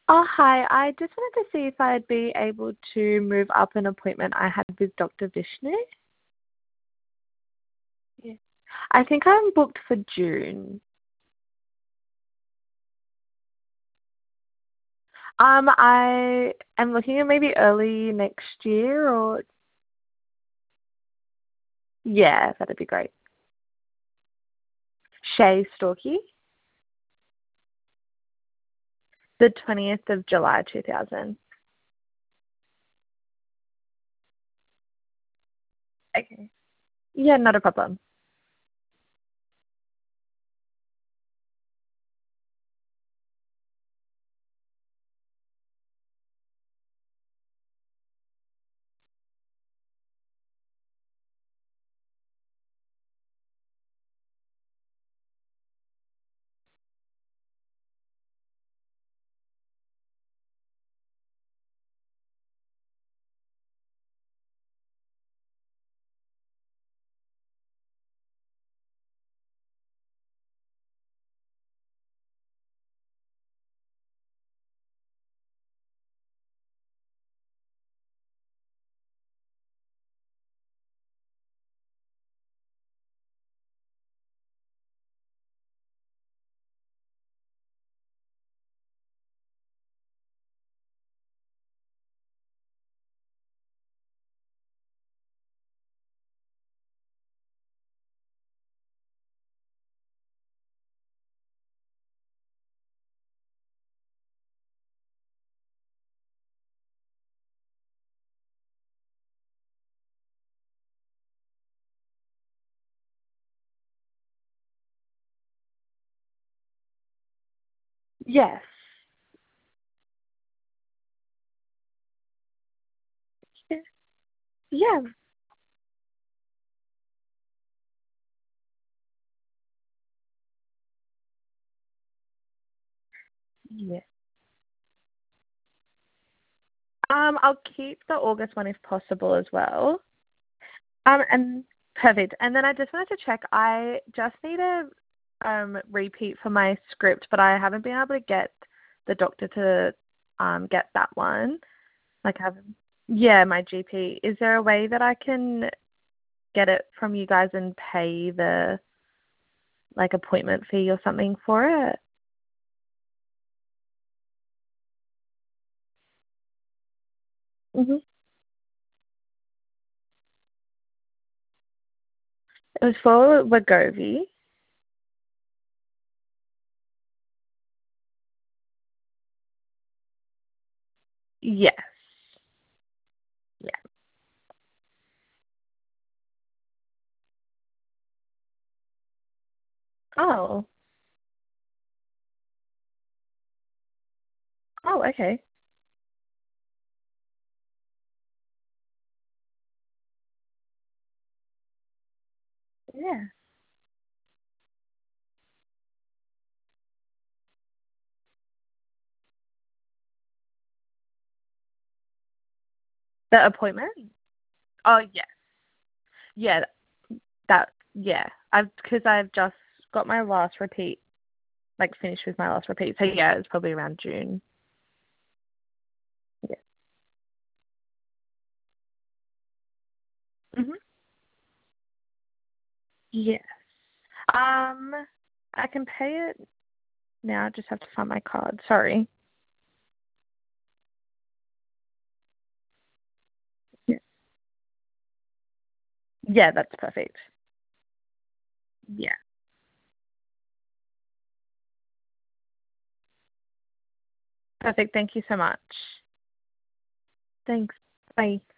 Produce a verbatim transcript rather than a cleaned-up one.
Oh, hi. I just wanted to see if I'd be able to move up an appointment I had with Doctor Vishnu. Yeah. I think I'm booked for June. Um, I am looking at maybe early next year or, yeah, that'd be great. Shay Storkey, the twentieth of July, two thousand. Okay. Yeah, not a problem. Yes. Yeah. Yeah. Yeah. Um, I'll keep the August one if possible as well. Um, and perfect. And then I just wanted to check. I just need a um repeat for my script, but I haven't been able to get the doctor to um get that one. Like, I haven't. Yeah, my G P. Is there a way that I can get it from you guys and pay the like appointment fee or something for it? Mhm. It was for Wegovy. Yes. Yeah. Oh. Oh. Okay. Yeah. The appointment? Oh, yeah. Yeah. That, yeah, I've because I've just got my last repeat, like finished with my last repeat. So yeah, it's probably around June. Yeah. Mhm. Yes. Um, I can pay it now. I just have to find my card. Sorry. Yeah. Yeah, that's perfect. Yeah. Perfect. Thank you so much. Thanks. Bye.